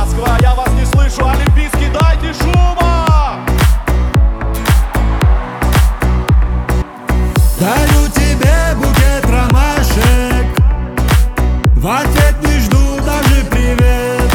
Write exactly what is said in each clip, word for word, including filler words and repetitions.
Москва, я вас не слышу, олимпийский, дайте шума! Дарю тебе букет ромашек, в ответ не жду даже привет.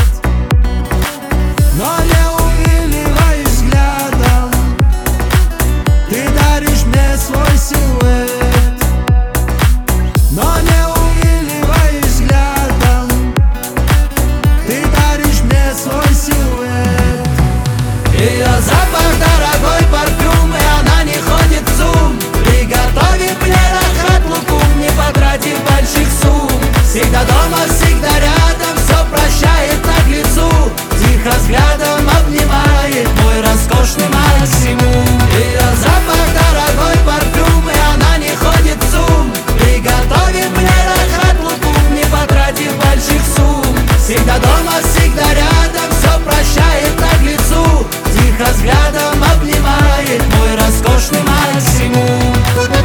Но не увиливай взглядом, ты даришь мне свой силуэт. Но не увиливай взглядом, ты даришь мне свой силуэт. Ее запах дорогой парфюм, и она не ходит в зум. Приготовит мне рахат лукум, не потратив больших сумм. Всегда дома, всегда рядом, все прощает наглецу. Тихо взглядом обнимает мой роскошный максимум. Ее запах дорогой парфюм, и она не ходит в зум. Приготовит мне рахат лукум, не потратив больших сумм. Всегда дома, всегда рядом, все прощает наглецу. Тихо взглядом обнимает мой роскошный максимум.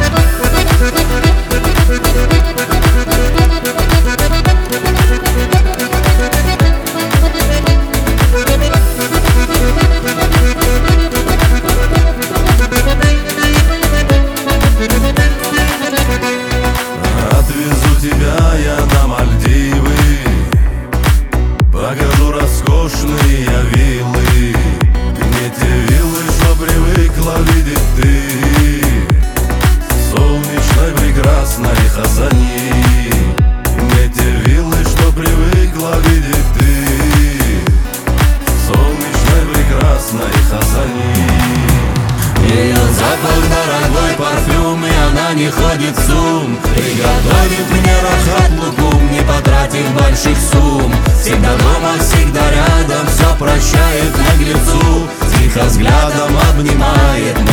Отвезу тебя я на Мальдивы, покажу роскошные виллы. Не те виллы, что привыкла видеть ты, солнечной прекрасной Хасани. Не те виллы, что привыкла видеть ты, солнечной прекрасной Хасани. Ее запах дорогой парфюм, и она не ходит в зум. Приготовит мне рахат лукум, не потратив больших сумм. Всегда дома, всегда рядом, все прощает наглецу. Тихо взглядом обнимает